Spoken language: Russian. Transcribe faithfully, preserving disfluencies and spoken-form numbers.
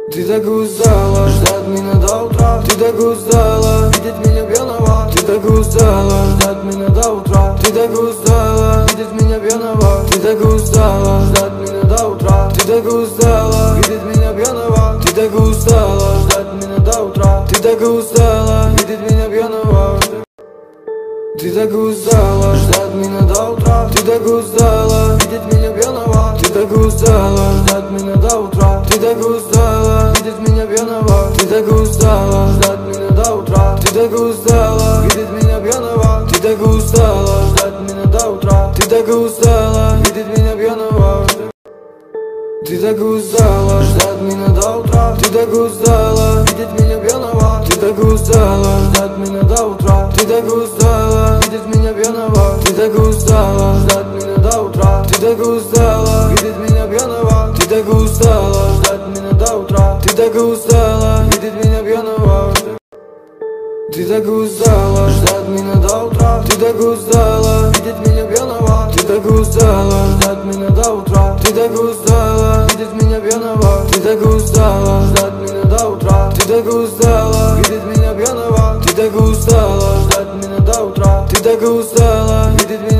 Ты так устала ждать меня до утра. Ты так устала видеть меня пьяного. Ты так устала ждать меня до утра. Ты так устала видеть меня пьяного. Ты так устала ждать меня до утра. Ты так устала видеть меня пьяного. Ты так устала ждать меня до утра. Ты так устала видеть меня пьяного. Ты так устала ждать меня до утра. Ты так устала видеть меня пьяного. Ты так устала ждать меня до утра. Ты так устала видеть меня пьяного. Ты так устала ждать меня до утра. Ты так устала видеть меня пьяного. Ты так устала ждать меня до утра. Ты так устала видеть меня пьяного. Ты так устала ждать меня до утра. Ты так устала видеть меня пьяного. Ты так устала ждать меня до утра. Ты так устала видеть меня пьяного. Ты так устала ждать меня до утра. Ты так устала видеть меня пьяного. Ты так устала ждать меня до утра. Ты так устала видеть меня пьяного. Ты так устала ждать меня до утра. Ты так устала видеть меня пьяного. Ты так устала ждать меня до утра. Ты так устала видеть меня пьяного. Ты так устала ждать меня до утра. Ты так устала видеть меня пьяного. Ты так устала ждать меня до утра. Ты так устала видеть меня.